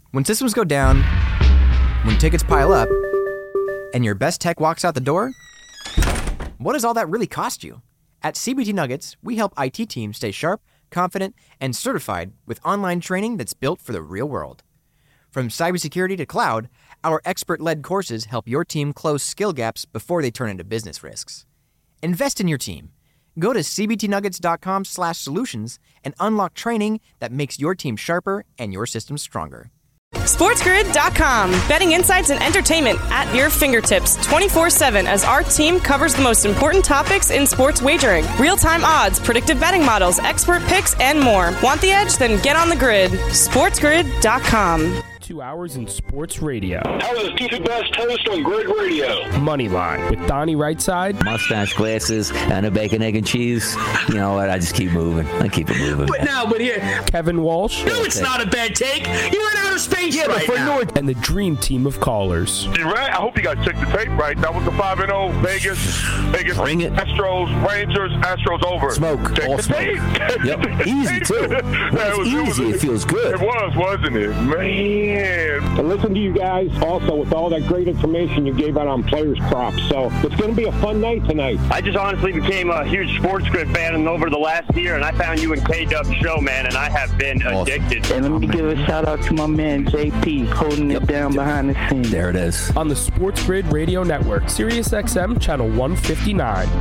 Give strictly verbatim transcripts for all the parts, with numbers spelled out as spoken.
When systems go down, when tickets pile up, and your best tech walks out the door, what does all that really cost you? At C B T Nuggets, we help I T teams stay sharp, confident, and certified with online training that's built for the real world. From cybersecurity to cloud, our expert-led courses help your team close skill gaps before they turn into business risks. Invest in your team. Go to cbtnuggets.com slash solutions and unlock training that makes your team sharper and your systems stronger. SportsGrid dot com. Betting insights and entertainment at your fingertips twenty-four seven as our team covers the most important topics in sports wagering. Real-time odds, predictive betting models, expert picks, and more. Want the edge? Then get on the grid. SportsGrid dot com. Two hours in sports radio. How are the two best hosts on Grid Radio? Moneyline with Donnie Rightside. Mustache, glasses, and a bacon, egg, and cheese. You know what? I just keep moving. I keep it moving. But now, but here. Kevin Walsh. No, it's not a bad take. You're in outer space yeah, right but for now. North and the dream team of callers. Right? I hope you guys checked the tape right. That was the five and oh Vegas. Vegas. Bring it. Astros, Rangers, Astros over. Smoke. Check All the smoke. tape. Yep. Easy, too. When it it's was, easy, it, was, it feels good. It was, wasn't it? Man. I listened to you guys also with all that great information you gave out on players' props. So it's going to be a fun night tonight. I just honestly became a huge Sports Grid fan over the last year, and I found you and K-Dub's show, man, and I have been awesome. addicted. And let me give a shout-out to my man, J P, holding yep. it down yep. behind the scenes. There it is. On the Sports Grid Radio Network, Sirius X M, Channel one fifty-nine.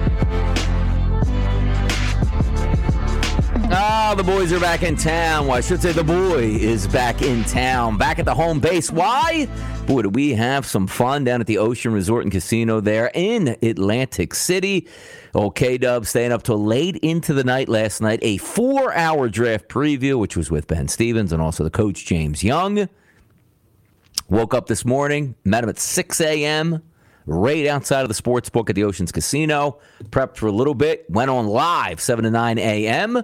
Ah, the boys are back in town. Well, I should say the boy is back in town, back at the home base. Why? Boy, did we have some fun down at the Ocean Resort and Casino there in Atlantic City. Oh, K-Dub staying up till late into the night last night. A four-hour draft preview, which was with Ben Stevens and also the coach, James Young. Woke up this morning, met him at six a.m., right outside of the sports book at the Ocean's Casino. Prepped for a little bit, went on live seven to nine a.m.,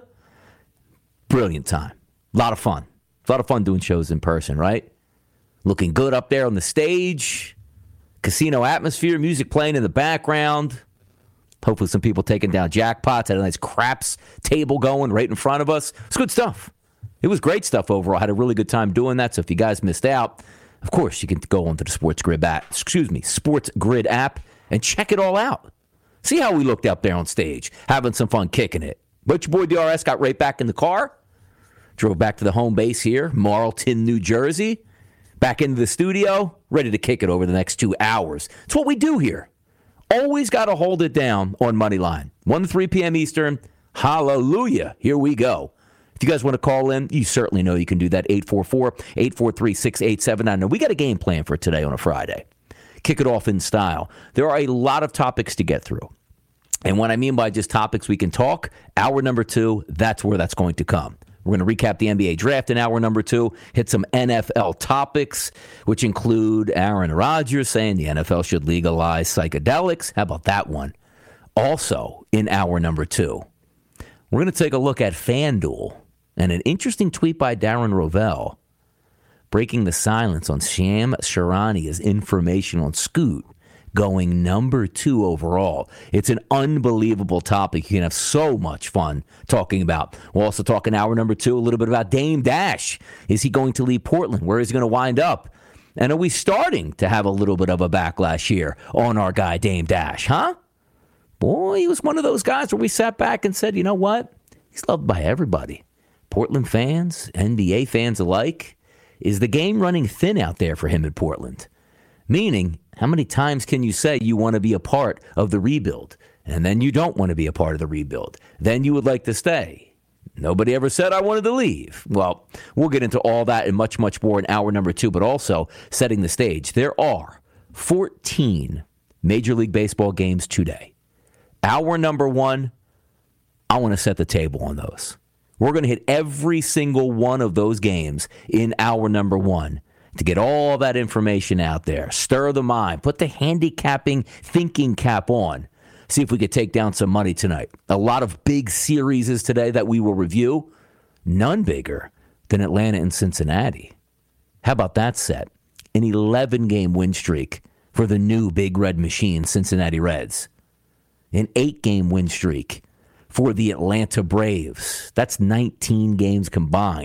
Brilliant time. A lot of fun. A lot of fun doing shows in person, right? Looking good up there on the stage. Casino atmosphere, music playing in the background. Hopefully some people taking down jackpots. Had a nice craps table going right in front of us. It's good stuff. It was great stuff overall. Had a really good time doing that. So if you guys missed out, of course, you can go onto the Sports Grid app, excuse me, Sports Grid app and check it all out. See how we looked up there on stage, having some fun kicking it. But your boy D R S got right back in the car, drove back to the home base here, Marlton, New Jersey, back into the studio, ready to kick it over the next two hours. It's what we do here. Always got to hold it down on Moneyline. one to three p.m. Eastern. Hallelujah. Here we go. If you guys want to call in, you certainly know you can do that. eight four four, eight four three, six eight seven nine. Now, we got a game plan for today on a Friday. Kick it off in style. There are a lot of topics to get through. And what I mean by just topics we can talk, hour number two, that's where that's going to come. We're going to recap the N B A draft in hour number two, hit some N F L topics, which include Aaron Rodgers saying the N F L should legalize psychedelics. How about that one? Also, in hour number two, we're going to take a look at FanDuel and an interesting tweet by Darren Rovell breaking the silence on Sham Sharania's information on Scoot going number two overall. It's an unbelievable topic. You can have so much fun talking about. We'll also talk in hour number two a little bit about Dame Dash. Is he going to leave Portland? Where is he going to wind up? And are we starting to have a little bit of a backlash here on our guy Dame Dash, huh? Boy, he was one of those guys where we sat back and said, you know what? He's loved by everybody. Portland fans, N B A fans alike. Is the game running thin out there for him in Portland? Meaning, how many times can you say you want to be a part of the rebuild, and then you don't want to be a part of the rebuild? Then you would like to stay. Nobody ever said I wanted to leave. Well, we'll get into all that and much, much more in hour number two, but also setting the stage. There are fourteen Major League Baseball games today. Hour number one, I want to set the table on those. We're going to hit every single one of those games in hour number one to get all that information out there. Stir the mind. Put the handicapping thinking cap on. See if we could take down some money tonight. A lot of big series today that we will review. None bigger than Atlanta and Cincinnati. How about that set? An eleven-game win streak for the new Big Red Machine, Cincinnati Reds. An eight-game win streak for the Atlanta Braves. That's nineteen games combined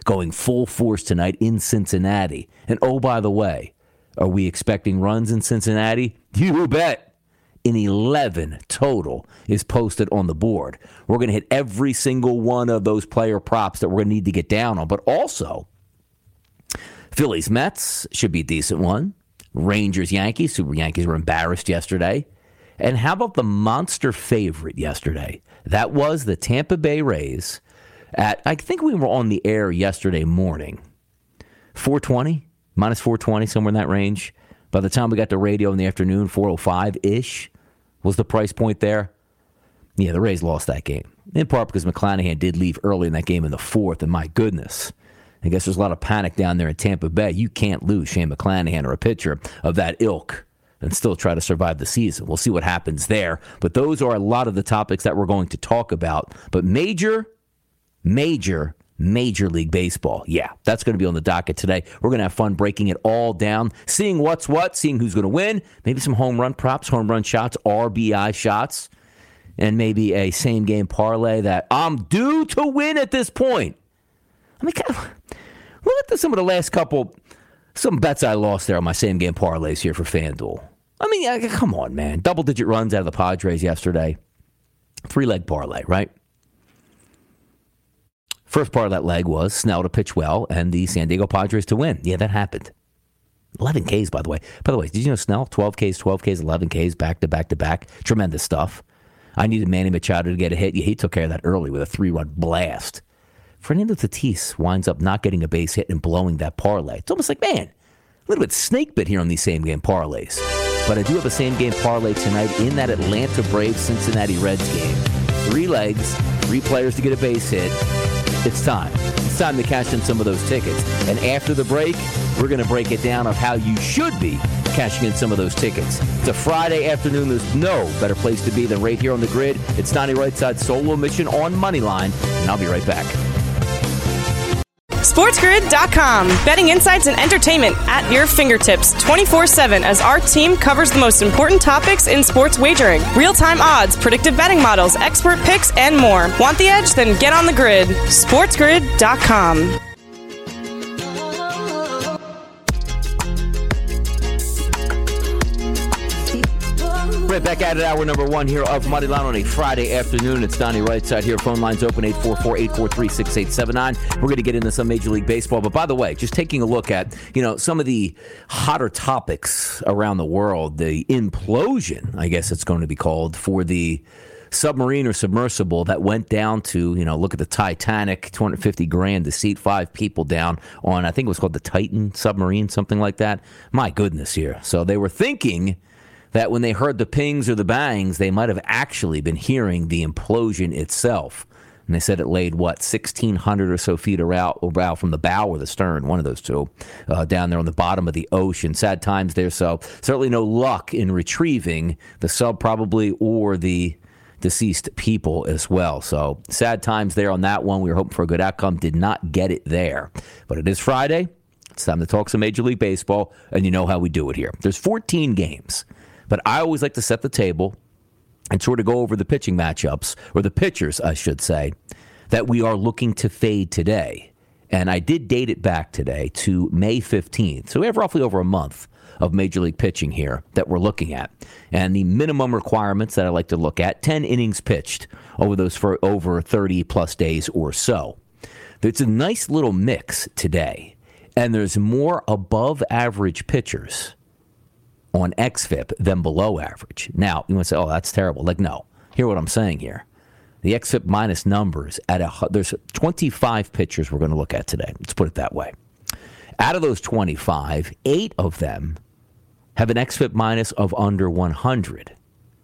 going full force tonight in Cincinnati. And oh, by the way, are we expecting runs in Cincinnati? You bet. An eleven total is posted on the board. We're going to hit every single one of those player props that we're going to need to get down on. But also, Phillies Mets should be a decent one. Rangers Yankees. Super Yankees were embarrassed yesterday. And how about the monster favorite yesterday? That was the Tampa Bay Rays at, I think we were on the air yesterday morning. four twenty, minus four twenty, somewhere in that range. By the time we got to radio in the afternoon, four oh five-ish was the price point there. Yeah, the Rays lost that game. In part because McClanahan did leave early in that game in the fourth, and my goodness, I guess there's a lot of panic down there in Tampa Bay. You can't lose Shane McClanahan or a pitcher of that ilk and still try to survive the season. We'll see what happens there. But those are a lot of the topics that we're going to talk about. But major, major, Major League Baseball. Yeah, that's going to be on the docket today. We're going to have fun breaking it all down, seeing what's what, seeing who's going to win, maybe some home run props, home run shots, R B I shots, and maybe a same-game parlay that I'm due to win at this point. I mean, kind of, look at some of the last couple, some bets I lost there on my same-game parlays here for FanDuel. I mean, come on, man. Double-digit runs out of the Padres yesterday. Three-leg parlay, right? First part of that leg was Snell to pitch well and the San Diego Padres to win. Yeah, that happened. eleven Ks, by the way. By the way, did you know Snell? twelve Ks, twelve Ks, eleven Ks, back to back to back. Tremendous stuff. I needed Manny Machado to get a hit. Yeah, he took care of that early with a three-run blast. Fernando Tatis winds up not getting a base hit and blowing that parlay. It's almost like, man, a little bit snake bit here on these same-game parlays. But I do have a same-game parlay tonight in that Atlanta Braves Cincinnati Reds game. Three legs, three players to get a base hit. It's time. It's time to cash in some of those tickets. And after the break, we're going to break it down of how you should be cashing in some of those tickets. It's a Friday afternoon. There's no better place to be than right here on the grid. It's Donnie Rightside solo mission on Moneyline, and I'll be right back. SportsGrid dot com. Betting insights and entertainment at your fingertips twenty-four seven as our team covers the most important topics in sports wagering. Real-time odds, predictive betting models, expert picks, and more. Want the edge? Then get on the grid. SportsGrid dot com. Right back at it, hour number one here of Moneyline on a Friday afternoon. It's Donnie Rightside here. Phone lines open, eight four four, eight four three, six eight seven nine. We're going to get into some Major League Baseball. But by the way, just taking a look at, you know, some of the hotter topics around the world, the implosion, I guess it's going to be called, for the submarine or submersible that went down to, you know, look at the Titanic, two hundred fifty grand to seat five people down on, I think it was called the Titan submarine, something like that. My goodness here. So they were thinking that when they heard the pings or the bangs, they might have actually been hearing the implosion itself. And they said it laid, what, sixteen hundred or so feet around from the bow or the stern, one of those two, uh, down there on the bottom of the ocean. Sad times there, so certainly no luck in retrieving the sub probably or the deceased people as well. So sad times there on that one. We were hoping for a good outcome. Did not get it there. But it is Friday. It's time to talk some Major League Baseball, and you know how we do it here. There's fourteen games. But I always like to set the table and sort of go over the pitching matchups, or the pitchers, I should say, that we are looking to fade today. And I did date it back today to May fifteenth. So we have roughly over a month of Major League pitching here that we're looking at. And the minimum requirements that I like to look at, ten innings pitched over those for over thirty plus days or so. There's a nice little mix today. And there's more above average pitchers on X F I P than below average. Now, you want to say, oh, that's terrible. Like, no. Hear what I'm saying here. The X F I P minus numbers, at a there's twenty-five pitchers we're going to look at today. Let's put it that way. Out of those twenty-five, eight of them have an X F I P minus of under one hundred.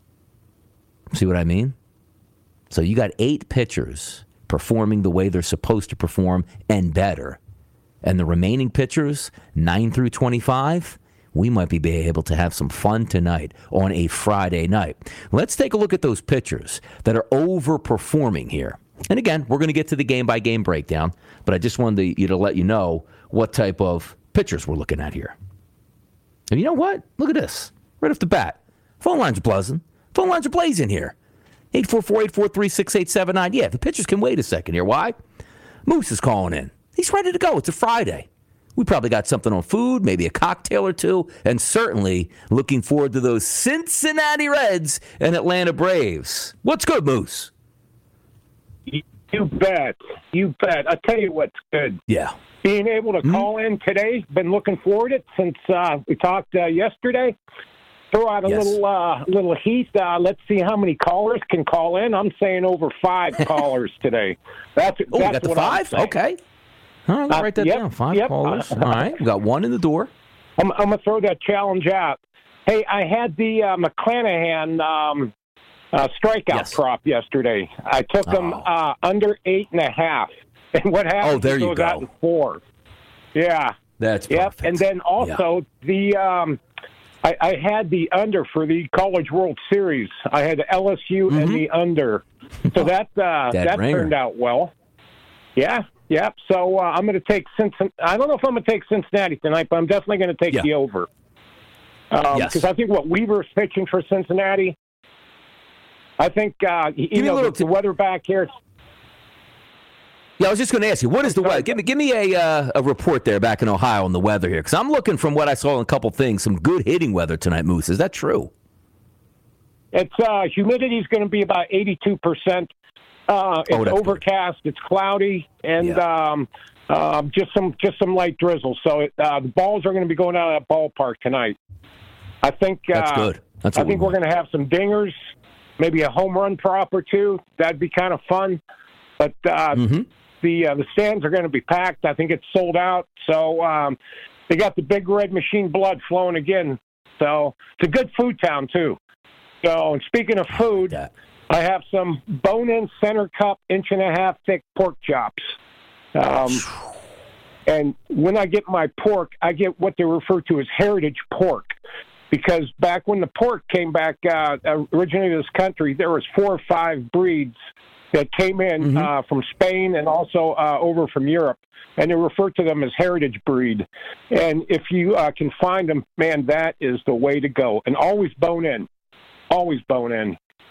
See what I mean? So you got eight pitchers performing the way they're supposed to perform and better. And the remaining pitchers, nine through twenty-five, we might be able to have some fun tonight on a Friday night. Let's take a look at those pitchers that are overperforming here. And again, we're going to get to the game-by-game breakdown, but I just wanted to, you to let you know what type of pitchers we're looking at here. And you know what? Look at this. Right off the bat. Phone lines are buzzing. Phone lines are blazing here. eight four four, eight four three, six eight seven nine. Yeah, the pitchers can wait a second here. Why? Moose is calling in. he's ready to go. It's a Friday. We probably got something on food, maybe a cocktail or two, and certainly looking forward to those Cincinnati Reds and Atlanta Braves. What's good, Moose? You bet. You bet. I'll tell you what's good. Yeah. Being able to mm-hmm. call in today, been looking forward to it since uh, we talked uh, yesterday. Throw out a yes. little uh, little heat. Uh, let's see how many callers can call in. I'm saying over five callers today. That's, oh, that's we got the what five? Okay. All right, I'll write that uh, yep, down. Five yep. callers. All right, we got one in the door. I'm, I'm going to throw that challenge out. Hey, I had the uh, McClanahan um, uh, strikeout yes. prop yesterday. I took oh. them uh, under eight and a half. And what happened? Oh, there you goes go. Out in four. Yeah. That's yep. perfect. And then also yeah. the um, I, I had the under for the College World Series. I had the L S U mm-hmm. and the under. So that uh, that ringer. turned out well. Yeah. Yep. So uh, I'm going to take Cincinnati. I don't know if I'm going to take Cincinnati tonight, but I'm definitely going to take yeah. the over. Um, yes. Because I think what Weaver's pitching for Cincinnati, I think, uh, you know, the, t- the weather back here. Yeah, I was just going to ask you, what is the weather? Give me, give me a uh, a report there back in Ohio on the weather here, because I'm looking from what I saw in a couple things, some good hitting weather tonight, Moose. Is that true? It's uh, humidity is going to be about eighty-two percent. Uh, it's oh, overcast. Good. It's cloudy, and yeah. um, uh, just some just some light drizzle. So it, uh, the balls are going to be going out of that ballpark tonight. I think uh, that's good. That's I think we we're going to have some dingers, maybe a home run prop or two. That'd be kind of fun. But uh, mm-hmm. the uh, the stands are going to be packed. I think it's sold out. So um, they got the Big Red Machine blood flowing again. So it's a good food town too. So and speaking of food. Yeah. I have some bone-in center cup, inch and a half thick pork chops. Um, and when I get my pork, I get what they refer to as heritage pork. Because back when the pork came back, uh, originally to this country, there was four or five breeds that came in mm-hmm. uh, from Spain and also uh, over from Europe. And they refer to them as heritage breed. And if you uh, can find them, man, that is the way to go. And always bone-in. Always bone-in.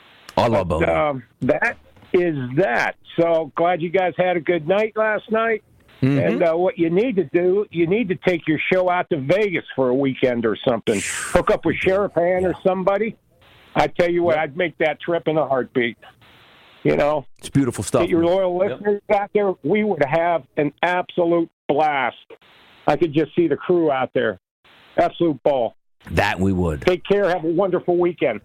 I love bone. Um, that is that. So glad you guys had a good night last night. Mm-hmm. And uh, what you need to do, you need to take your show out to Vegas for a weekend or something. Hook up with Sheriff-Ann yeah. or somebody. I tell you what, yep. I'd make that trip in a heartbeat. You know, it's beautiful stuff. Get your loyal listeners yep. out there. We would have an absolute blast. I could just see the crew out there. Absolute ball. That we would. Take care. Have a wonderful weekend.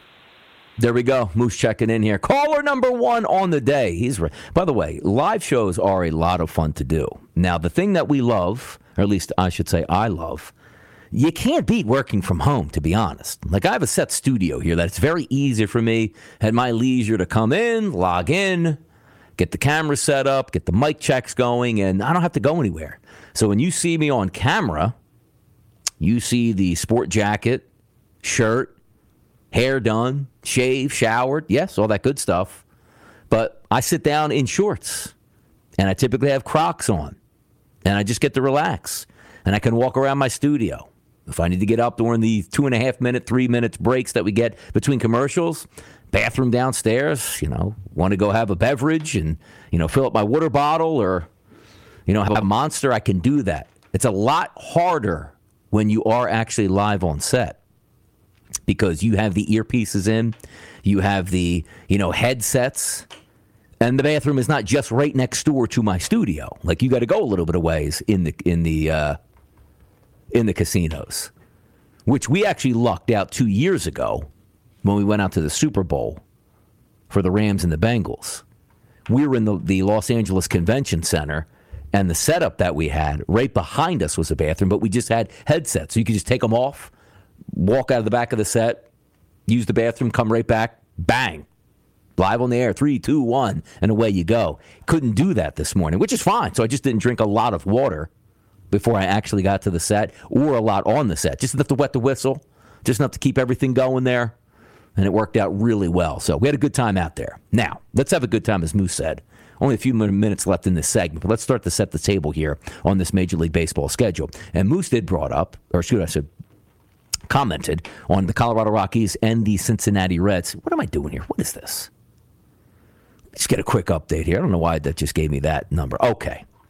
There we go. Moose checking in here. Caller number one on the day. He's re- By the way, live shows are a lot of fun to do. Now, the thing that we love, or at least I should say I love, you can't beat working from home, to be honest. Like, I have a set studio here that it's very easy for me at my leisure to come in, log in, get the camera set up, get the mic checks going, and I don't have to go anywhere. So when you see me on camera, you see the sport jacket, shirt, hair done, shaved, showered, yes, all that good stuff. But I sit down in shorts, and I typically have Crocs on, and I just get to relax, and I can walk around my studio. If I need to get up during the two and a half minute, three minutes breaks that we get between commercials, bathroom downstairs, you know, want to go have a beverage and, you know, fill up my water bottle or, you know, have a Monster, I can do that. It's a lot harder when you are actually live on set. Because you have the earpieces in, you have the, you know, headsets, and the bathroom is not just right next door to my studio. Like, you got to go a little bit of ways in the in the uh, in the casinos, which we actually lucked out two years ago when we went out to the Super Bowl for the Rams and the Bengals. We were in the, the Los Angeles Convention Center, and the setup that we had right behind us was a bathroom, but we just had headsets, so you could just take them off. Walk out of the back of the set, use the bathroom, come right back, bang. Live on the air, three, two, one, and away you go. Couldn't do that this morning, which is fine. So I just didn't drink a lot of water before I actually got to the set, or a lot on the set. Just enough to wet the whistle, just enough to keep everything going there, and it worked out really well. So we had a good time out there. Now, let's have a good time, as Moose said. Only a few minutes left in this segment, but let's start to set the table here on this Major League Baseball schedule. And Moose did brought up, or should I say, commented on the Colorado Rockies and the Cincinnati Reds. What am I doing here? What is this? Let's get a quick update here. I don't know why that just gave me that number. Okay.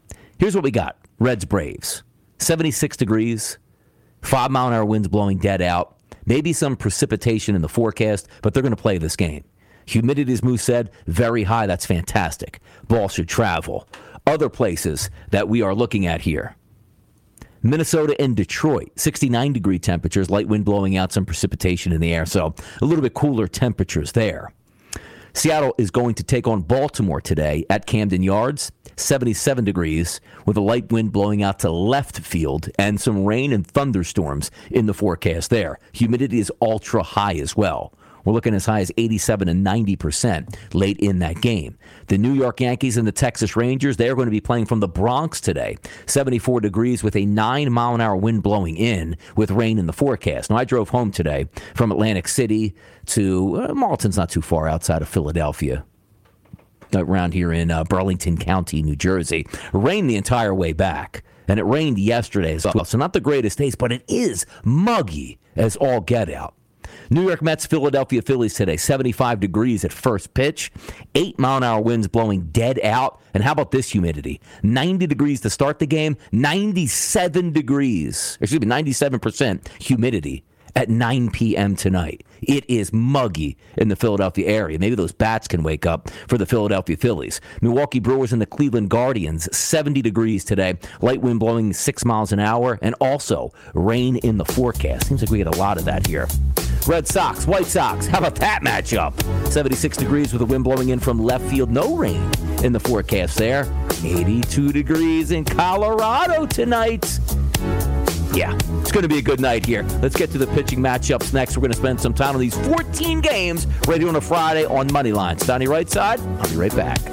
Here's what we got. Reds Braves. seventy-six degrees. Five mile an hour winds blowing dead out. Maybe some precipitation in the forecast, but they're going to play this game. Humidity, as Moose said, very high. That's fantastic. Ball should travel. Other places that we are looking at here. Minnesota and Detroit, sixty-nine degree temperatures, light wind blowing out, some precipitation in the air, so a little bit cooler temperatures there. Seattle is going to take on Baltimore today at Camden Yards, seventy-seven degrees, with a light wind blowing out to left field and some rain and thunderstorms in the forecast there. Humidity is ultra high as well. We're looking as high as eighty-seven and ninety percent late in that game. The New York Yankees and the Texas Rangers, they're going to be playing from the Bronx today. seventy-four degrees with a nine mile an hour wind blowing in with rain in the forecast. Now, I drove home today from Atlantic City to uh, Marlton's not too far outside of Philadelphia. Around here in uh, Burlington County, New Jersey. Rained the entire way back. And it rained yesterday as well. So not the greatest days, but it is muggy as all get out. New York Mets, Philadelphia Phillies today, seventy-five degrees at first pitch, eight mile an hour winds blowing dead out. And how about this humidity? ninety degrees to start the game, ninety-seven degrees, excuse me, ninety-seven percent humidity at nine p.m. tonight. It is muggy in the Philadelphia area. Maybe those bats can wake up for the Philadelphia Phillies. Milwaukee Brewers and the Cleveland Guardians, seventy degrees today. Light wind blowing six miles an hour, and also rain in the forecast. Seems like we get a lot of that here. Red Sox, White Sox, how about that matchup? seventy-six degrees with the wind blowing in from left field. No rain in the forecast there. eighty-two degrees in Colorado tonight. Yeah, it's going to be a good night here. Let's get to the pitching matchups next. We're going to spend some time on these fourteen games right on a Friday on Moneyline. Donnie Right Side, I'll be right back.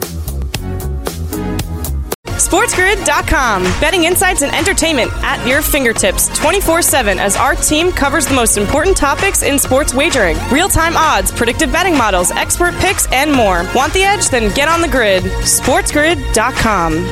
SportsGrid dot com. Betting insights and entertainment at your fingertips twenty-four seven as our team covers the most important topics in sports wagering. Real-time odds, predictive betting models, expert picks, and more. Want the edge? Then get on the grid. SportsGrid dot com.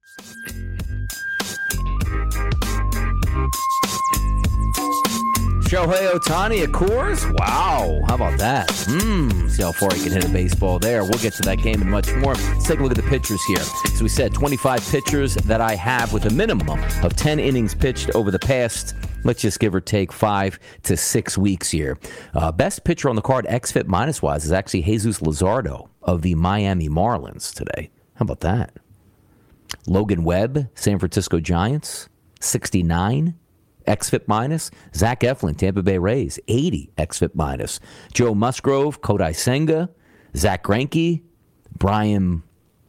Shohei Ohtani, of course. Wow, how about that? Mmm, see how far he can hit a baseball there. We'll get to that game and much more. Let's take a look at the pitchers here. So we said twenty-five pitchers that I have with a minimum of ten innings pitched over the past, let's just give or take five to six weeks here. Uh, best pitcher on the card, X F I P minus-wise, is actually Jesus Luzardo of the Miami Marlins today. How about that? Logan Webb, San Francisco Giants, sixty-nine. X F I P minus. Zach Eflin, Tampa Bay Rays, eighty X F I P minus. Joe Musgrove, Kodai Senga, Zach Greinke, Brian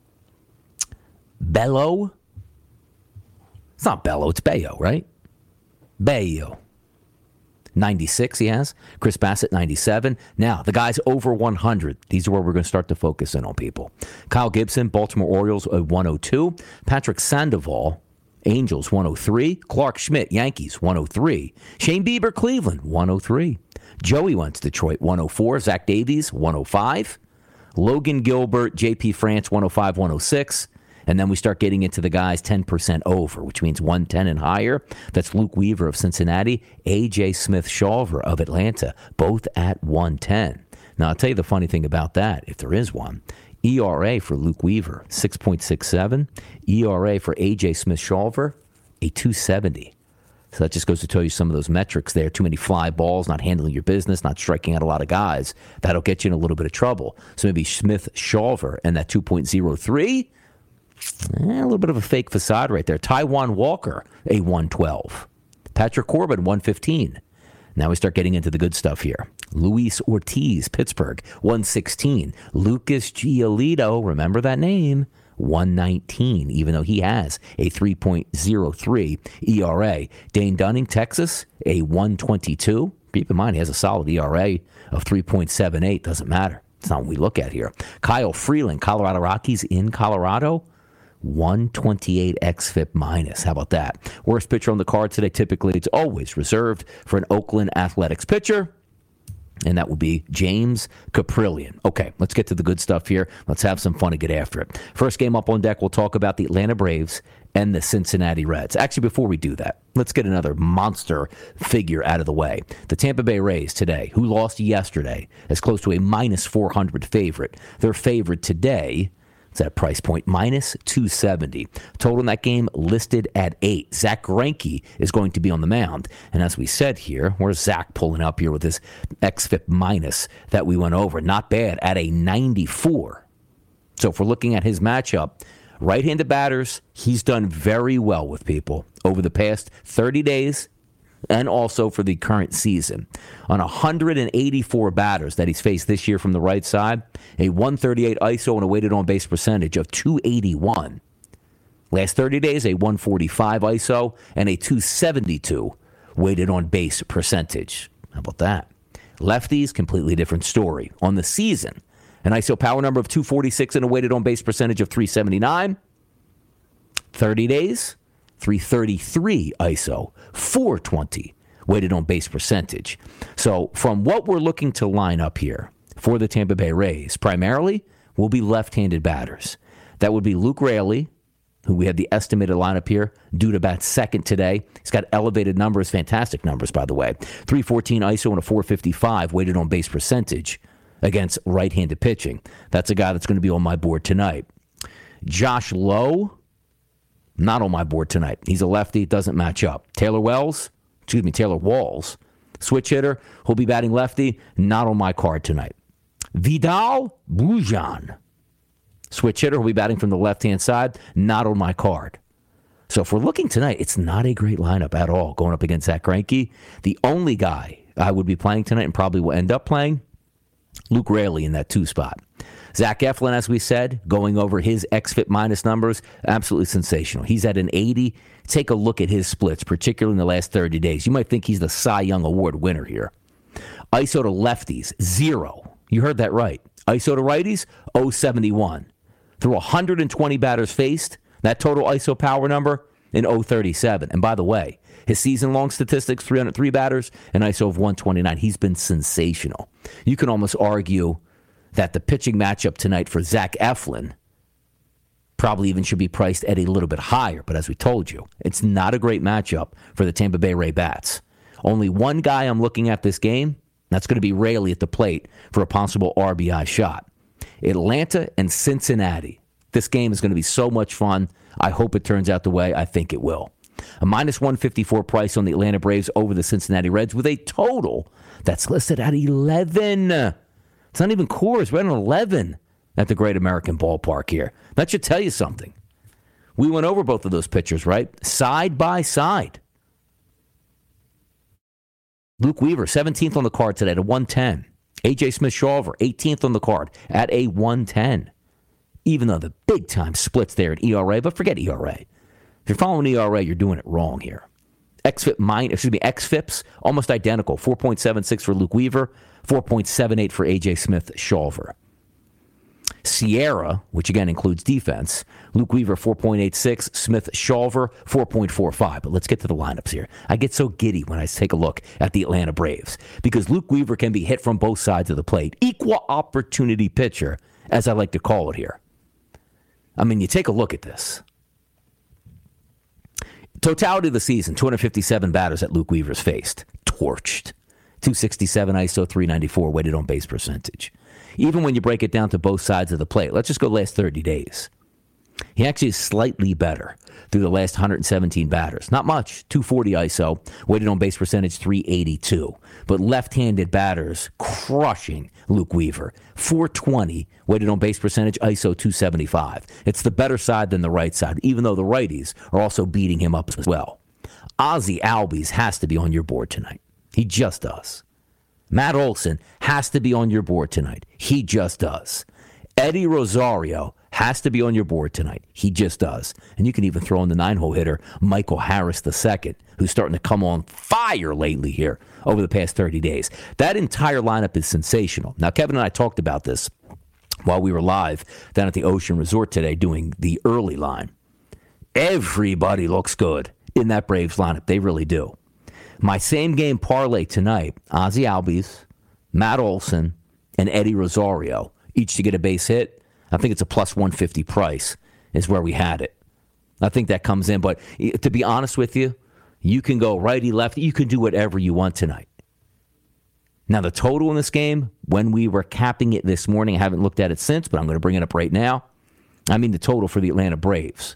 Bello. It's not Bello, it's Bayo, right? Bayo. ninety-six he has. Chris Bassett, ninety-seven. Now, the guys over one hundred. These are where we're going to start to focus in on people. Kyle Gibson, Baltimore Orioles, one oh two. Patrick Sandoval, Angels, one oh three. Clark Schmidt, Yankees, one oh three. Shane Bieber, Cleveland, one oh three. Joey Wentz, Detroit, one oh four. Zach Davies, one oh five. Logan Gilbert, J P France, one oh five, one oh six. And then we start getting into the guys ten percent over, which means one ten and higher. That's Luke Weaver of Cincinnati, A J Smith-Shawver of Atlanta, both at one ten. Now, I'll tell you the funny thing about that, if there is one. E R A for Luke Weaver, six point six seven. E R A for A J Smith-Shawver, a two seventy. So that just goes to tell you some of those metrics there. Too many fly balls, not handling your business, not striking out a lot of guys. That'll get you in a little bit of trouble. So maybe Smith-Shawver and that two point oh three, eh, a little bit of a fake facade right there. Taijuan Walker, a one twelve. Patrick Corbin, one fifteen. Now we start getting into the good stuff here. Luis Ortiz, Pittsburgh, one sixteen. Lucas Giolito, remember that name, one nineteen, even though he has a three point oh three E R A. Dane Dunning, Texas, a one twenty-two. Keep in mind, he has a solid E R A of three point seven eight. Doesn't matter. It's not what we look at here. Kyle Freeland, Colorado Rockies in Colorado, one twenty-eight X F I P minus. How about that? Worst pitcher on the card today, typically it's always reserved for an Oakland Athletics pitcher, and that would be James Caprillion. Okay, let's get to the good stuff here. Let's have some fun and get after it. First game up on deck, we'll talk about the Atlanta Braves and the Cincinnati Reds. Actually, before we do that, let's get another monster figure out of the way. The Tampa Bay Rays today, who lost yesterday, as close to a minus four hundred favorite. They're favored today It's at a price point, minus two seventy. Total in that game listed at eight. Zach Greinke is going to be on the mound. And as we said here, where's Zach pulling up here with his X F I P minus that we went over? Not bad, at a ninety-four. So if we're looking at his matchup, right-handed batters, he's done very well with people over the past thirty days and also for the current season. On one hundred eighty-four batters that he's faced this year from the right side, a one thirty-eight I S O and a weighted on-base percentage of two eighty-one. Last thirty days, a one forty-five I S O and a two seventy-two weighted on-base percentage. How about that? Lefties, completely different story. On the season, an I S O power number of two forty-six and a weighted on-base percentage of three seventy-nine. thirty days, three thirty-three I S O, four twenty weighted on base percentage. So from what we're looking to line up here for the Tampa Bay Rays, primarily will be left-handed batters. That would be Luke Raley, who we had the estimated lineup here, due to bat second today. He's got elevated numbers, fantastic numbers, by the way. three fourteen I S O and a four fifty-five weighted on base percentage against right-handed pitching. That's a guy that's going to be on my board tonight. Josh Lowe, not on my board tonight. He's a lefty, doesn't match up. Taylor Wells, excuse me, Taylor Walls, switch hitter, who'll be batting lefty, not on my card tonight. Vidal Brujan, switch hitter, who'll be batting from the left-hand side, not on my card. So if we're looking tonight, it's not a great lineup at all going up against Zach Greinke. The only guy I would be playing tonight and probably will end up playing, Luke Raley in that two spot. Zach Eflin, as we said, going over his X F I P minus numbers, absolutely sensational. He's at an eighty. Take a look at his splits, particularly in the last thirty days. You might think he's the Cy Young Award winner here. I S O to lefties, zero. You heard that right. I S O to righties, oh seventy-one. Through one hundred twenty batters faced, that total I S O power number in oh thirty-seven. And by the way, his season-long statistics, three hundred three batters, an I S O of one twenty-nine. He's been sensational. You can almost argue that the pitching matchup tonight for Zach Eflin probably even should be priced at a little bit higher. But as we told you, it's not a great matchup for the Tampa Bay Ray Bats. Only one guy I'm looking at this game, that's going to be Raley at the plate for a possible R B I shot. Atlanta and Cincinnati. This game is going to be so much fun. I hope it turns out the way I think it will. A minus one fifty-four price on the Atlanta Braves over the Cincinnati Reds with a total that's listed at eleven. It's not even Coors. We're at an eleven at the Great American Ballpark here. That should tell you something. We went over both of those pitchers, right? Side by side. Luke Weaver, seventeenth on the card today at a one ten. A J Smith-Shawver, eighteenth on the card at a one ten. Even though the big-time splits there at E R A, but forget E R A. If you're following E R A, you're doing it wrong here. X F I P mine, excuse me, X F I Ps almost identical. four point seven six for Luke Weaver, four point seven eight for A J Smith-Shawver. Sierra, which again includes defense, Luke Weaver four point eight six, Smith-Shawver four point four five. But let's get to the lineups here. I get so giddy when I take a look at the Atlanta Braves because Luke Weaver can be hit from both sides of the plate. Equal opportunity pitcher, as I like to call it here. I mean, you take a look at this. Totality of the season, two hundred fifty-seven batters that Luke Weaver's faced. Torched. two sixty-seven I S O, three ninety-four weighted on base percentage. Even when you break it down to both sides of the plate, let's just go last thirty days. He actually is slightly better through the last one hundred seventeen batters. Not much, two forty I S O, weighted on base percentage, three eighty-two. But left-handed batters crushing Luke Weaver. four twenty, weighted on base percentage, I S O two seventy-five. It's the better side than the right side, even though the righties are also beating him up as well. Ozzie Albies has to be on your board tonight. He just does. Matt Olson has to be on your board tonight. He just does. Eddie Rosario has to be on your board tonight. He just does. And you can even throw in the nine-hole hitter, Michael Harris the second, who's starting to come on fire lately here over the past thirty days. That entire lineup is sensational. Now, Kevin and I talked about this while we were live down at the Ocean Resort today doing the early line. Everybody looks good in that Braves lineup. They really do. My same-game parlay tonight, Ozzie Albies, Matt Olson, and Eddie Rosario, each to get a base hit. I think it's a plus one fifty price is where we had it. I think that comes in. But to be honest with you, you can go righty, lefty. You can do whatever you want tonight. Now, the total in this game, when we were capping it this morning, I haven't looked at it since, but I'm going to bring it up right now. I mean the total for the Atlanta Braves.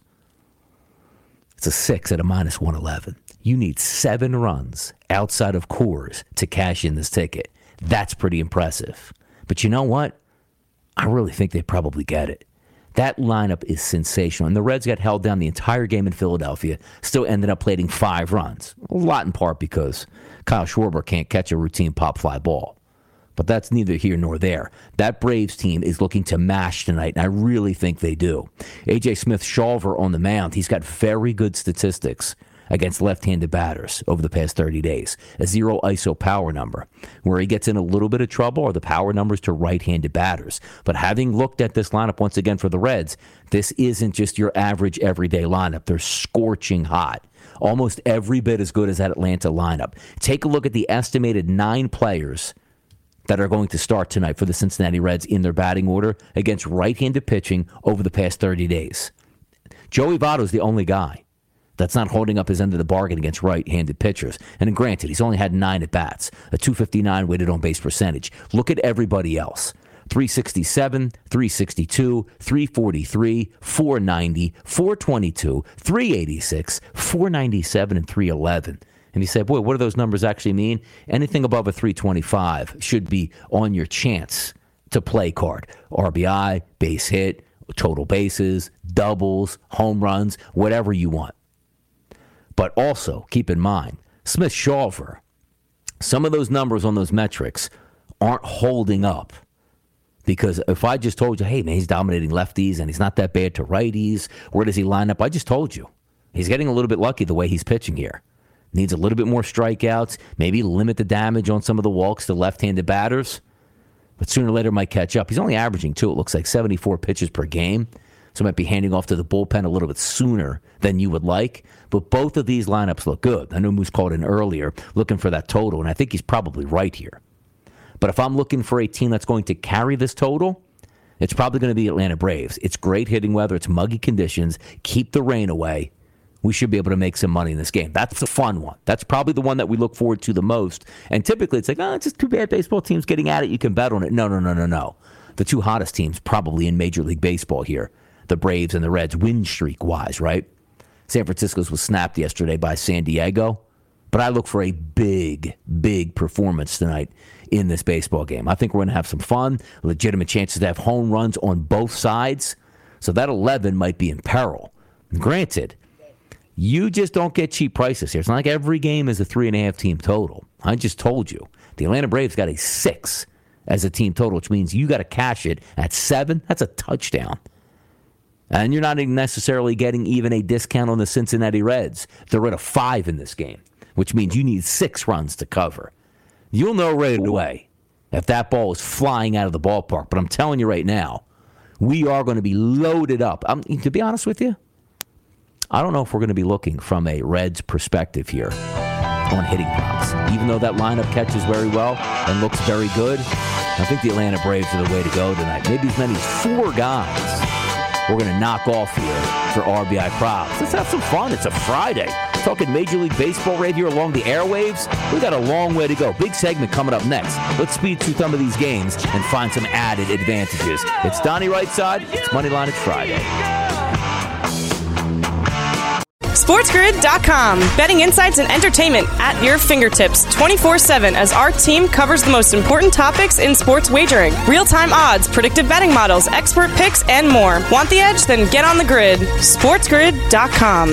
It's a six at a minus one eleven. You need seven runs outside of Coors to cash in this ticket. That's pretty impressive. But you know what? I really think they probably get it. That lineup is sensational. And the Reds got held down the entire game in Philadelphia, still ended up plating five runs. A lot in part because Kyle Schwarber can't catch a routine pop-fly ball. But that's neither here nor there. That Braves team is looking to mash tonight, and I really think they do. A J Smith-Shawver on the mound, he's got very good statistics against left-handed batters over the past thirty days. A zero I S O power number. Where he gets in a little bit of trouble are the power numbers to right-handed batters. But having looked at this lineup once again for the Reds, this isn't just your average everyday lineup. They're scorching hot. Almost every bit as good as that Atlanta lineup. Take a look at the estimated nine players that are going to start tonight for the Cincinnati Reds in their batting order against right-handed pitching over the past thirty days. Joey Votto's the only guy that's not holding up his end of the bargain against right-handed pitchers. And granted, he's only had nine at-bats, a two fifty-nine weighted on-base percentage. Look at everybody else. three sixty-seven, three sixty-two, three forty-three, four ninety, four twenty-two, three eighty-six, four ninety-seven, and three eleven. And you say, boy, what do those numbers actually mean? Anything above a three twenty-five should be on your chance to play card. R B I, base hit, total bases, doubles, home runs, whatever you want. But also, keep in mind, Smith-Shawver, some of those numbers on those metrics aren't holding up. Because if I just told you, hey, man, he's dominating lefties and he's not that bad to righties, where does he line up? I just told you. He's getting a little bit lucky the way he's pitching here. Needs a little bit more strikeouts, maybe limit the damage on some of the walks to left-handed batters. But sooner or later might catch up. He's only averaging, too, it looks like seventy-four pitches per game. So might be handing off to the bullpen a little bit sooner than you would like. But both of these lineups look good. I know Moose called in earlier looking for that total, and I think he's probably right here. But if I'm looking for a team that's going to carry this total, it's probably going to be Atlanta Braves. It's great hitting weather. It's muggy conditions. Keep the rain away. We should be able to make some money in this game. That's the fun one. That's probably the one that we look forward to the most. And typically it's like, oh, it's just two bad baseball teams getting at it. You can bet on it. No, no, no, no, no. The two hottest teams probably in Major League Baseball here, the Braves and the Reds, win streak-wise, right? San Francisco's was snapped yesterday by San Diego. But I look for a big, big performance tonight in this baseball game. I think we're going to have some fun, legitimate chances to have home runs on both sides. So that eleven might be in peril. Granted, you just don't get cheap prices here. It's not like every game is a three and a half team total. I just told you. The Atlanta Braves got a six as a team total, which means you got to cash it at seven. That's a touchdown. And you're not even necessarily getting even a discount on the Cincinnati Reds. They're at a five in this game, which means you need six runs to cover. You'll know right away if that ball is flying out of the ballpark. But I'm telling you right now, we are going to be loaded up. I'm, to be honest with you, I don't know if we're going to be looking from a Reds perspective here on hitting props. Even though that lineup catches very well and looks very good, I think the Atlanta Braves are the way to go tonight. Maybe as many as four guys we're going to knock off here for R B I props. Let's have some fun. It's a Friday. Talking Major League Baseball right here along the airwaves. We got a long way to go. Big segment coming up next. Let's speed through some of these games and find some added advantages. It's Donnie Rightside. It's Moneyline. It's Friday. SportsGrid dot com. Betting insights and entertainment at your fingertips twenty-four seven as our team covers the most important topics in sports wagering. Real-time odds, predictive betting models, expert picks, and more. Want the edge? Then get on the grid. SportsGrid dot com.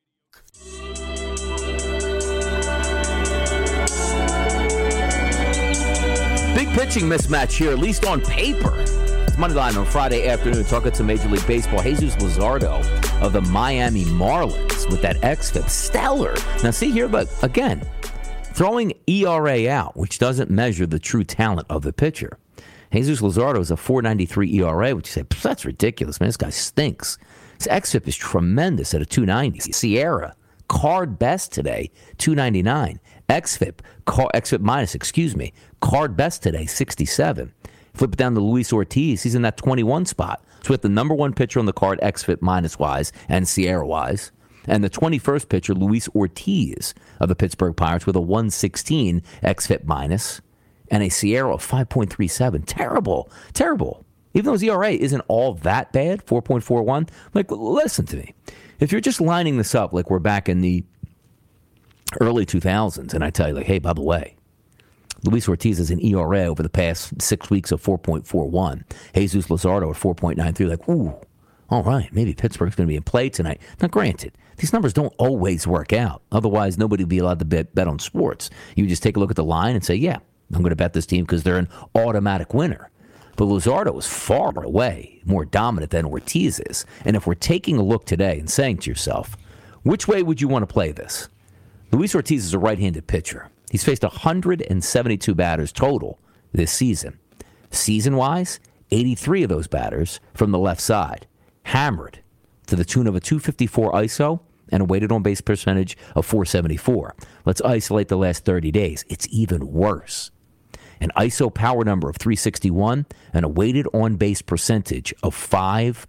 Big pitching mismatch here, at least on paper. It's Moneyline on Friday afternoon, talking some Major League Baseball. Jesus Luzardo of the Miami Marlins with that xFIP. Stellar. Now see here, but again, throwing E R A out, which doesn't measure the true talent of the pitcher. Jesus Luzardo is a four ninety-three E R A, which you say, that's ridiculous, man. This guy stinks. His xFIP is tremendous at a two ninety. Sierra, card best today, two ninety-nine. xFIP, car, xFIP minus, excuse me, card best today, sixty-seven. Flip it down to Luis Ortiz. He's in that twenty-one spot. So we have the number one pitcher on the card, xFIP minus-wise and Sierra-wise. And the twenty-first pitcher, Luis Ortiz of the Pittsburgh Pirates with a one sixteen xFIP minus and a Sierra of five point three seven. Terrible. Terrible. Even though his E R A isn't all that bad, four point four one. Like, listen to me. If you're just lining this up like we're back in the early two thousands, and I tell you, like, hey, by the way, Luis Ortiz has an E R A over the past six weeks of four point four one. Jesus Luzardo at four point nine three. Like, ooh, all right, maybe Pittsburgh's going to be in play tonight. Now, granted, these numbers don't always work out. Otherwise, nobody would be allowed to bet, bet on sports. You just take a look at the line and say, yeah, I'm going to bet this team because they're an automatic winner. But Luzardo is far away more dominant than Ortiz is. And if we're taking a look today and saying to yourself, which way would you want to play this? Luis Ortiz is a right-handed pitcher. He's faced one hundred seventy-two batters total this season. Season-wise, eighty-three of those batters from the left side, hammered to the tune of a two fifty-four I S O and a weighted on-base percentage of four seventy-four. Let's isolate the last thirty days. It's even worse. An I S O power number of three sixty-one and a weighted on-base percentage of five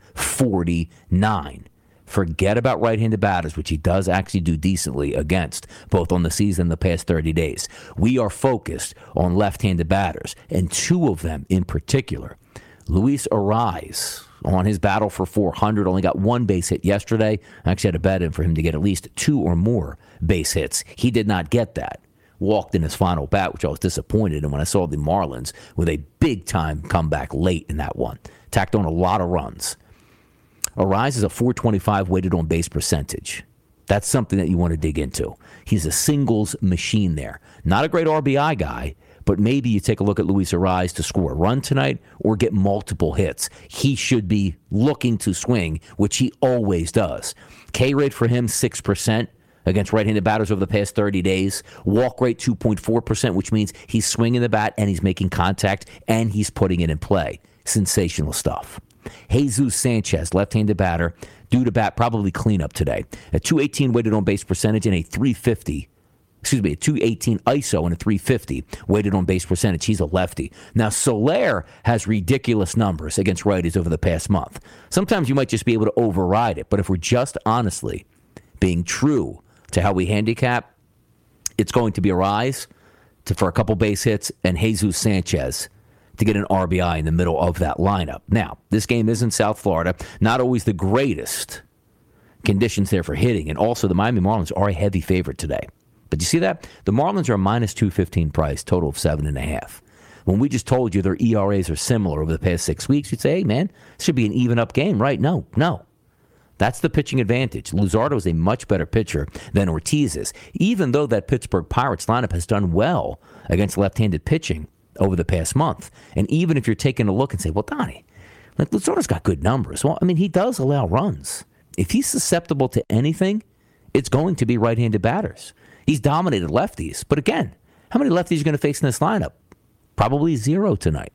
forty-nine. Forget about right-handed batters, which he does actually do decently against, both on the season and the past thirty days. We are focused on left-handed batters, and two of them in particular. Luis Arraez, on his battle for four hundred, only got one base hit yesterday. I actually had to bet in for him to get at least two or more base hits. He did not get that. Walked in his final bat, which I was disappointed in when I saw the Marlins with a big-time comeback late in that one. Tacked on a lot of runs. Arraez is a four twenty-five weighted on base percentage. That's something that you want to dig into. He's a singles machine there. Not a great R B I guy, but maybe you take a look at Luis Arraez to score a run tonight or get multiple hits. He should be looking to swing, which he always does. K rate for him, six percent against right-handed batters over the past thirty days. Walk rate, two point four percent, which means he's swinging the bat and he's making contact and he's putting it in play. Sensational stuff. Jesus Sanchez, left-handed batter, due to bat probably cleanup today. A two eighteen weighted on base percentage and a three fifty, excuse me, a two eighteen I S O and a three fifty weighted on base percentage. He's a lefty. Now, Soler has ridiculous numbers against righties over the past month. Sometimes you might just be able to override it, but if we're just honestly being true to how we handicap, it's going to be Arraez to, for a couple base hits and Jesus Sanchez to get an R B I in the middle of that lineup. Now, this game is in South Florida. Not always the greatest conditions there for hitting. And also, the Miami Marlins are a heavy favorite today. But you see that? The Marlins are a minus two fifteen price, total of seven and a half. When we just told you their E R As are similar over the past six weeks, you'd say, hey, man, this should be an even-up game, right? No, no. That's the pitching advantage. Luzardo is a much better pitcher than Ortiz is, even though that Pittsburgh Pirates lineup has done well against left-handed pitching over the past month. And even if you're taking a look and say, well, Donnie, like Luzardo's got good numbers. Well, I mean, he does allow runs. If he's susceptible to anything, it's going to be right-handed batters. He's dominated lefties. But again, how many lefties are you going to face in this lineup? Probably zero tonight.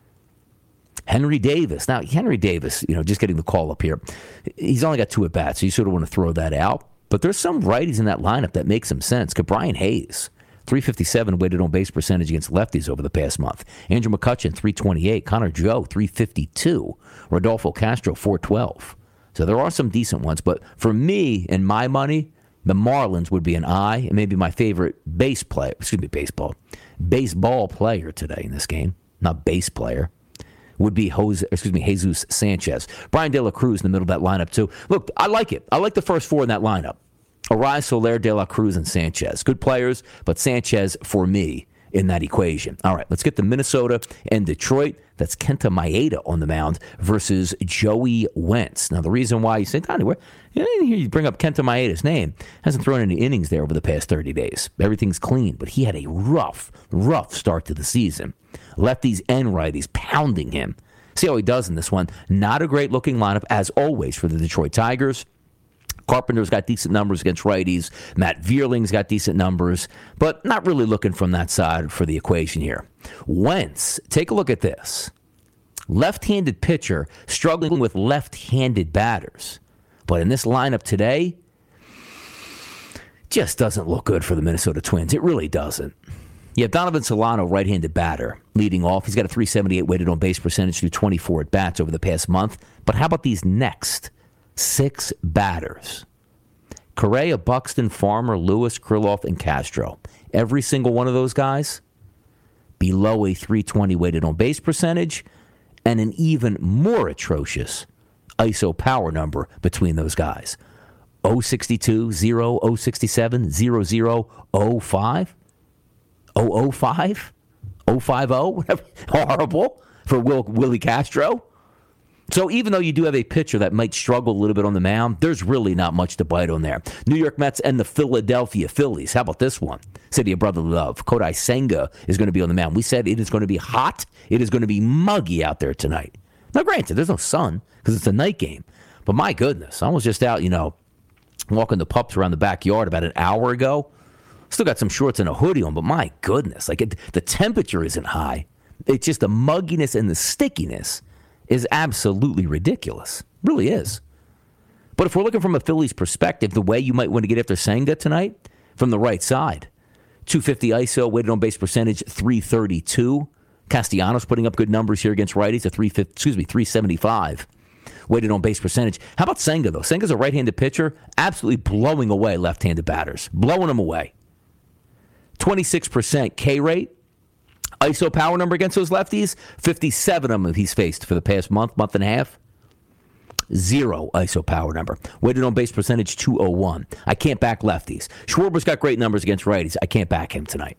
Henry Davis. Now, Henry Davis, you know, just getting the call up here, he's only got two at-bats, so you sort of want to throw that out. But there's some righties in that lineup that make some sense. Brian Hayes, three fifty-seven weighted on base percentage against lefties over the past month. Andrew McCutchen, three twenty-eight. Connor Joe, three fifty-two. Rodolfo Castro, four twelve. So there are some decent ones. But for me and my money, the Marlins would be an eye, and maybe my favorite base player, excuse me, baseball, baseball player today in this game, not base player, would be Jose, excuse me, Jesus Sanchez. Brian De La Cruz in the middle of that lineup, too. Look, I like it. I like the first four in that lineup. Arraez, Soler, De La Cruz, and Sanchez. Good players, but Sanchez, for me, in that equation. All right, let's get to Minnesota and Detroit. That's Kenta Maeda on the mound versus Joey Wentz. Now, the reason why you say, Donnie, where, you didn't hear you bring up Kenta Maeda's name. Hasn't thrown any innings there over the past thirty days. Everything's clean, but he had a rough, rough start to the season. Lefties and righties pounding him. See how he does in this one. Not a great-looking lineup, as always, for the Detroit Tigers. Carpenter's got decent numbers against righties. Matt Vierling's got decent numbers, but not really looking from that side for the equation here. Wentz, take a look at this. Left-handed pitcher struggling with left-handed batters. But in this lineup today, just doesn't look good for the Minnesota Twins. It really doesn't. You have Donovan Solano, right-handed batter, leading off. He's got a three seventy-eight weighted on base percentage through twenty-four at-bats over the past month. But how about these next six batters? Correa, Buxton, Farmer, Lewis, Krylov, and Castro. Every single one of those guys below a three twenty weighted on base percentage and an even more atrocious I S O power number between those guys. oh sixty-two, zero, oh sixty-seven, zero, zero, oh five, oh oh five, oh fifty, whatever. Horrible for Will, Willie Castro. So even though you do have a pitcher that might struggle a little bit on the mound, there's really not much to bite on there. New York Mets and the Philadelphia Phillies. How about this one? City of Brotherly Love. Kodai Senga is going to be on the mound. We said it is going to be hot. It is going to be muggy out there tonight. Now, granted, there's no sun because it's a night game. But my goodness, I was just out, you know, walking the pups around the backyard about an hour ago. Still got some shorts and a hoodie on, but my goodness, like it, the temperature isn't high. It's just the mugginess and the stickiness is absolutely ridiculous. Really is. But if we're looking from a Phillies perspective, the way you might want to get after Senga tonight, from the right side, two fifty I S O, weighted on base percentage, three thirty-two. Castellanos putting up good numbers here against righties, a three fifty, excuse me, three seventy-five. Weighted on base percentage. How about Senga, though? Senga's a right-handed pitcher, absolutely blowing away left-handed batters. Blowing them away. twenty-six percent K rate. I S O power number against those lefties, fifty-seven of them he's faced for the past month, month and a half. Zero I S O power number. Weighted on base percentage, two oh one. I can't back lefties. Schwarber's got great numbers against righties. I can't back him tonight.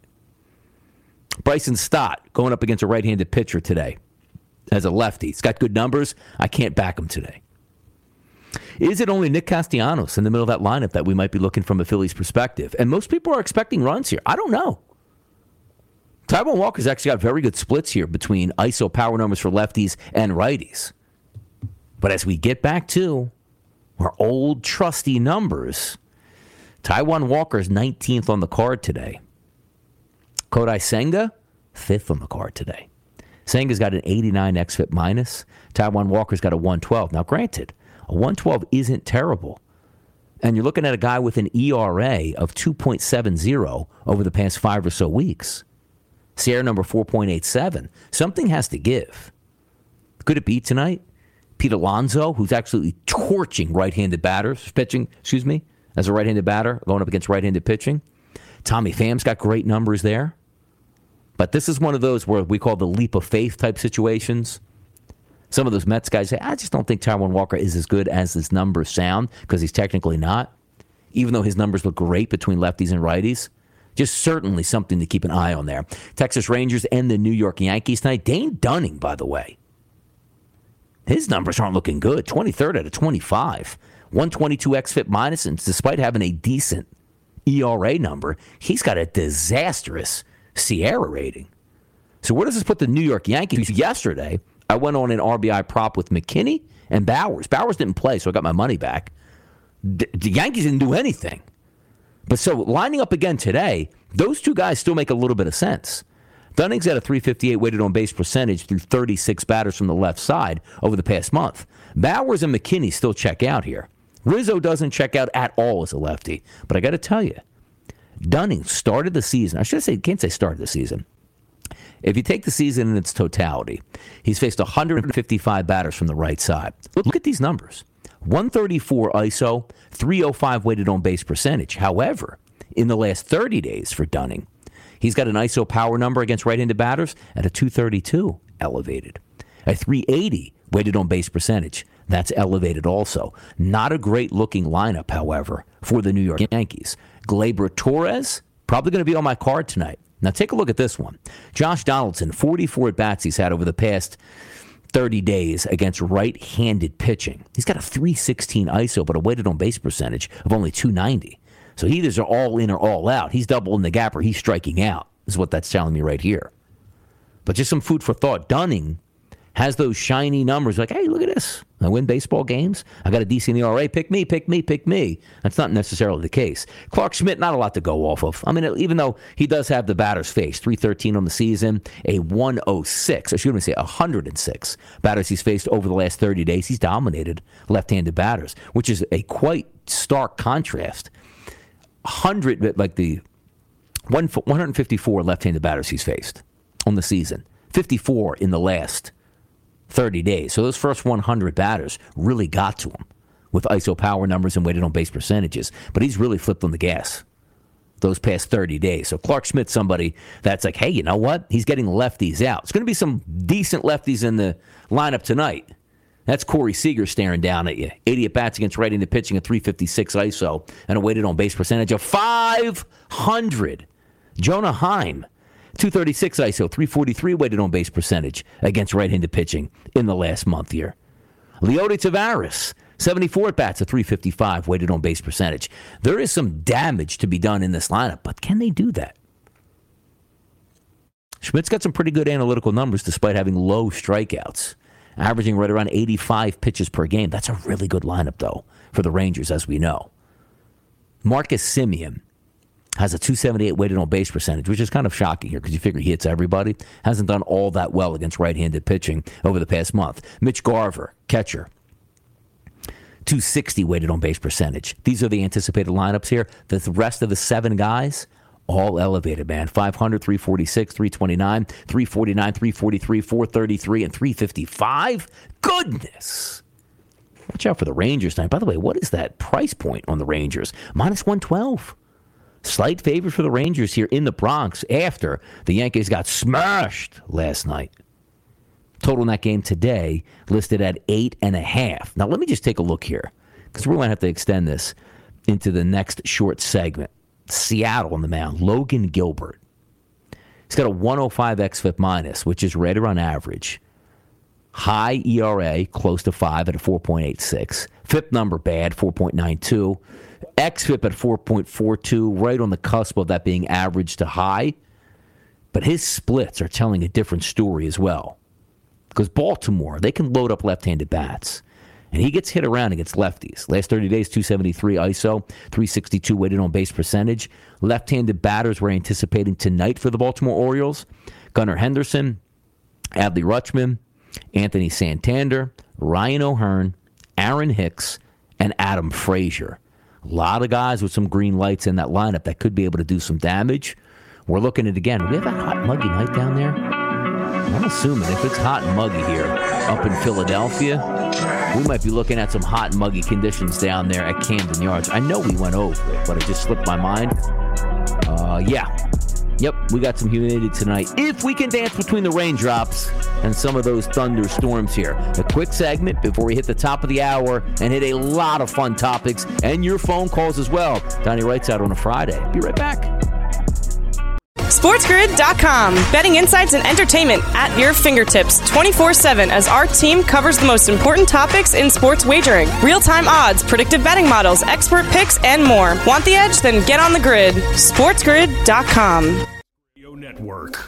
Bryson Stott going up against a right-handed pitcher today as a lefty. He's got good numbers. I can't back him today. Is it only Nick Castellanos in the middle of that lineup that we might be looking from a Phillies perspective? And most people are expecting runs here. I don't know. Taijuan Walker's actually got very good splits here between I S O power numbers for lefties and righties. But as we get back to our old trusty numbers, Taijuan Walker's nineteenth on the card today. Kodai Senga, fifth on the card today. Senga's got an eighty-nine X F I P minus. Taijuan Walker's got a one twelve. Now, granted, a one twelve isn't terrible. And you're looking at a guy with an E R A of two point seven oh over the past five or so weeks. Sierra number four point eight seven. Something has to give. Could it be tonight? Pete Alonso, who's absolutely torching right-handed batters, pitching, excuse me, as a right-handed batter, going up against right-handed pitching. Tommy Pham's got great numbers there. But this is one of those where we call the leap of faith type situations. Some of those Mets guys say, I just don't think Taijuan Walker is as good as his numbers sound, because he's technically not, even though his numbers look great between lefties and righties. Just certainly something to keep an eye on there. Texas Rangers and the New York Yankees tonight. Dane Dunning, by the way. His numbers aren't looking good. twenty-third out of twenty-five. one twenty-two X F I P minus, and despite having a decent E R A number, he's got a disastrous Sierra rating. So where does this put the New York Yankees? Yesterday, I went on an R B I prop with McKinney and Bowers. Bowers didn't play, so I got my money back. The Yankees didn't do anything. But so lining up again today, those two guys still make a little bit of sense. Dunning's at a three fifty-eight weighted on base percentage through thirty-six batters from the left side over the past month. Bowers and McKinney still check out here. Rizzo doesn't check out at all as a lefty. But I got to tell you, Dunning started the season. I should say, can't say started the season. If you take the season in its totality, he's faced one hundred fifty-five batters from the right side. Look at these numbers. one thirty-four I S O, three oh five weighted on base percentage. However, in the last thirty days for Dunning, he's got an I S O power number against right-handed batters at a two thirty-two, elevated. A three eighty weighted on base percentage. That's elevated also. Not a great-looking lineup, however, for the New York Yankees. Gleyber Torres, probably going to be on my card tonight. Now, take a look at this one. Josh Donaldson, forty-four at-bats he's had over the past thirty days against right-handed pitching. He's got a three sixteen I S O, but a weighted on base percentage of only two ninety. So he either all in or all out. He's doubling the gap or he's striking out, is what that's telling me right here. But just some food for thought. Dunning has those shiny numbers like, hey, look at this. I win baseball games. I got a decent E R A. Pick me, pick me, pick me. That's not necessarily the case. Clark Schmidt, not a lot to go off of. I mean, even though he does have the batters faced, three thirteen on the season, a one oh six, or should we say one hundred six batters he's faced over the last thirty days. He's dominated left-handed batters, which is a quite stark contrast. one hundred, like the one hundred fifty-four left-handed batters he's faced on the season. fifty-four in the last thirty days. So those first one hundred batters really got to him with I S O power numbers and weighted on base percentages. But he's really flipped on the gas. those past thirty days. So Clark Schmidt's somebody that's like, hey, you know what? He's getting lefties out. It's going to be some decent lefties in the lineup tonight. That's Corey Seager staring down at you. eighty at-bats against right-handed pitching at three fifty-six I S O and a weighted on-base percentage of five hundred. Jonah Heim, two thirty-six I S O, three forty-three weighted on-base percentage against right-handed pitching in the last month here. Leody Taveras, seventy-four at-bats at three fifty-five weighted on-base percentage. There is some damage to be done in this lineup, but can they do that? Schmidt's got some pretty good analytical numbers despite having low strikeouts, averaging right around eighty-five pitches per game. That's a really good lineup, though, for the Rangers, as we know. Marcus Semien has a two seventy-eight weighted on-base percentage, which is kind of shocking here because you figure he hits everybody. Hasn't done all that well against right-handed pitching over the past month. Mitch Garver, catcher, two sixty weighted on-base percentage. These are the anticipated lineups here. The rest of the seven guys, all elevated, man. five hundred, three forty-six, three twenty-nine, three forty-nine, three forty-three, four thirty-three, and three fifty-five. Goodness. Watch out for the Rangers tonight. By the way, what is that price point on the Rangers? minus one twelve. Slight favorite for the Rangers here in the Bronx after the Yankees got smashed last night. Total in that game today listed at eight and a half. Now, let me just take a look here because we're going to have to extend this into the next short segment. Seattle on the mound, Logan Gilbert. He's got a one oh five xFIP minus, which is right around average. High E R A, close to five at a four point eight six. F I P number bad, four point nine two. xFIP at four point four two, right on the cusp of that being average to high. But his splits are telling a different story as well. Because Baltimore, they can load up left-handed bats. And he gets hit around against lefties. Last thirty days, two seventy-three I S O, three sixty-two weighted on base percentage. Left-handed batters we're anticipating tonight for the Baltimore Orioles: Gunnar Henderson, Adley Rutschman, Anthony Santander, Ryan O'Hearn, Aaron Hicks, and Adam Frazier. A lot of guys with some green lights in that lineup that could be able to do some damage. We're looking at, again, we have that hot, muggy night down there. I'm assuming if it's hot and muggy here up in Philadelphia, we might be looking at some hot and muggy conditions down there at Camden Yards. I know we went over it, but it just slipped my mind. Uh, yeah. Yep, we got some humidity tonight. If we can dance between the raindrops and some of those thunderstorms here. A quick segment before we hit the top of the hour and hit a lot of fun topics and your phone calls as well. Donnie Wright's out on a Friday. Be right back. SportsGrid dot com. Betting insights and entertainment at your fingertips twenty-four seven as our team covers the most important topics in sports wagering. Real-time odds, predictive betting models, expert picks, and more. Want the edge? Then get on the grid. SportsGrid dot com. Network.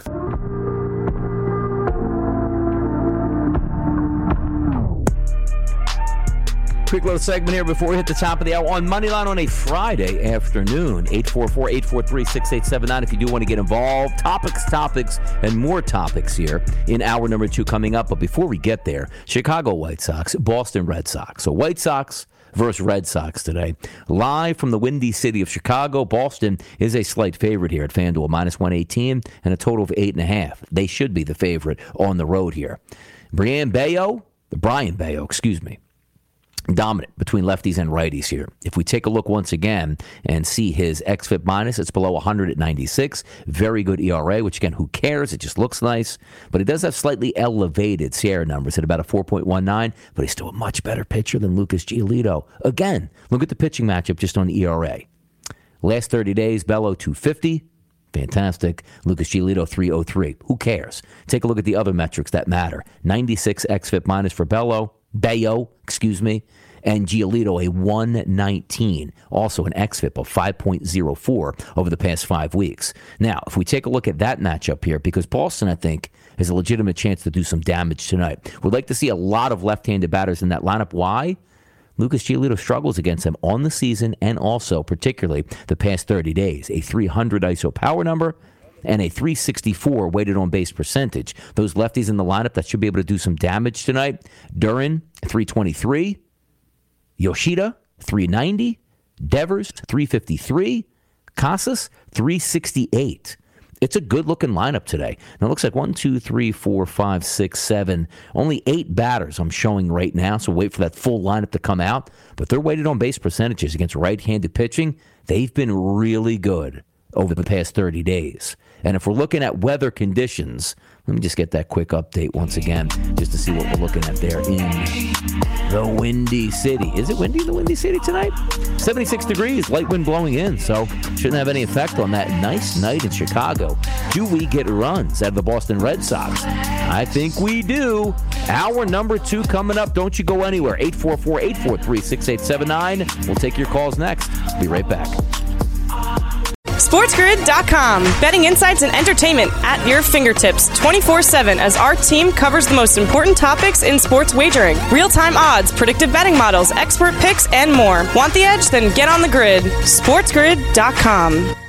Quick little segment here before we hit the top of the hour on Moneyline on a Friday afternoon. eight four four, eight four three, six eight seven nine if you do want to get involved. Topics, topics, and more topics here in hour number two coming up. But before we get there, Chicago White Sox, Boston Red Sox. So White Sox versus Red Sox today. Live from the windy city of Chicago, Boston is a slight favorite here at FanDuel, minus one eighteen and a total of eight and a half. They should be the favorite on the road here. Brian Bayo, Brian Bayo, excuse me. Dominant between lefties and righties here. If we take a look once again and see his xFIP minus, it's below one hundred at ninety-six. Very good E R A, which again, who cares? It just looks nice. But he does have slightly elevated Sierra numbers at about a four point one nine, but he's still a much better pitcher than Lucas Giolito. Again, look at the pitching matchup just on the E R A. Last thirty days, Bello two fifty. Fantastic. Lucas Giolito three oh three. Who cares? Take a look at the other metrics that matter. ninety-six xFIP minus for Bello. Bayo, excuse me, and Giolito a one nineteen, also an xFIP of five point oh four over the past five weeks. Now, if we take a look at that matchup here, because Boston, I think, has a legitimate chance to do some damage tonight. We'd like to see a lot of left-handed batters in that lineup. Why? Lucas Giolito struggles against them on the season and also, particularly, the past thirty days. A three hundred I S O power number and a three sixty-four weighted on base percentage. Those lefties in the lineup that should be able to do some damage tonight. Duran, three twenty-three. Yoshida, three ninety. Devers, three fifty-three. Casas, three sixty-eight. It's a good-looking lineup today. Now, it looks like one, two, three, four, five, six, seven. Only eight batters I'm showing right now, so wait for that full lineup to come out. But they're weighted on base percentages against right-handed pitching. They've been really good over the past thirty days. And if we're looking at weather conditions, let me just get that quick update once again, just to see what we're looking at there in the Windy City. Is it windy in the Windy City tonight? seventy-six degrees, light wind blowing in, so shouldn't have any effect on that nice night in Chicago. Do we get runs out of the Boston Red Sox? I think we do. Hour number two coming up. Don't you go anywhere. eight four four, eight four three, six eight seven nine. We'll take your calls next. Be right back. SportsGrid dot com. Betting insights and entertainment at your fingertips twenty-four seven as our team covers the most important topics in sports wagering. Real-time odds, predictive betting models, expert picks, and more. Want the edge? Then get on the grid. SportsGrid dot com.